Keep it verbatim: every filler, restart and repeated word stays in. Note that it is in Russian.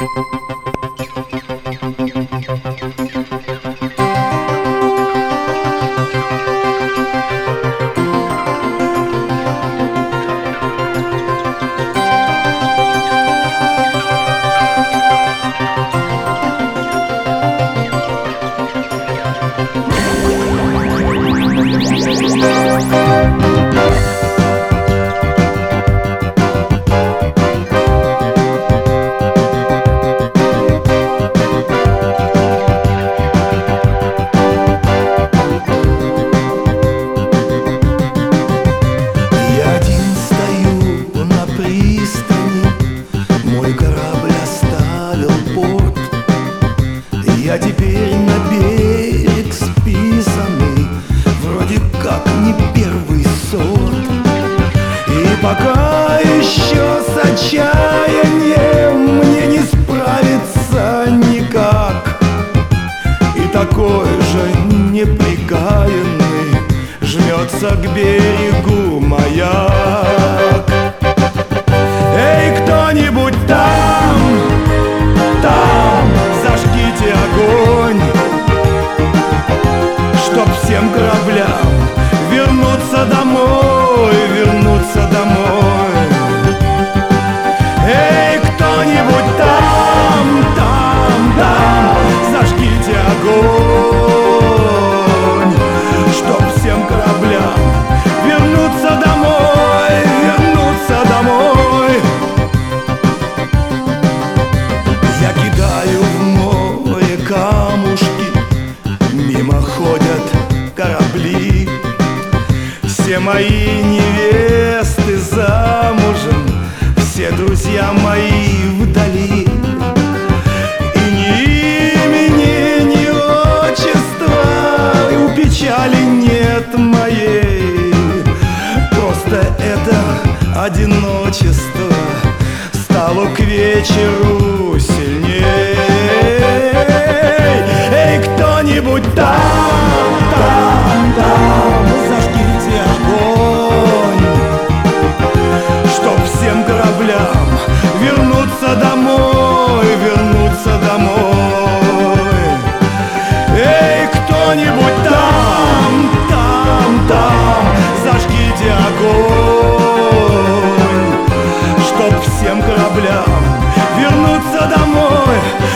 Я теперь на берег списанный, вроде как не первый сорт. И пока еще с отчаянием мне не справиться никак, и такой же неприкаянный жмется к берегу маяк. Эй, кто-нибудь там, там, зажгите огонь, чтоб всем кораблям вернуться домой, вернуться домой. Эй, кто-нибудь там, там, там, зажгите огонь, чтоб всем кораблям вернуться домой, вернуться домой. Я кидаю в море камушки, мимо ходят корабли. Все мои невесты замужем, все друзья мои вдали. И ни имени, ни отчества у печали нет моей. Просто это одиночество стало к вечеру сильней. Эй, кто-нибудь там, там, там, зажгите огонь, чтоб всем кораблям вернуться домой, вернуться домой. Эй, кто-нибудь там, там, там, зажгите огонь, чтоб всем кораблям вернуться домой,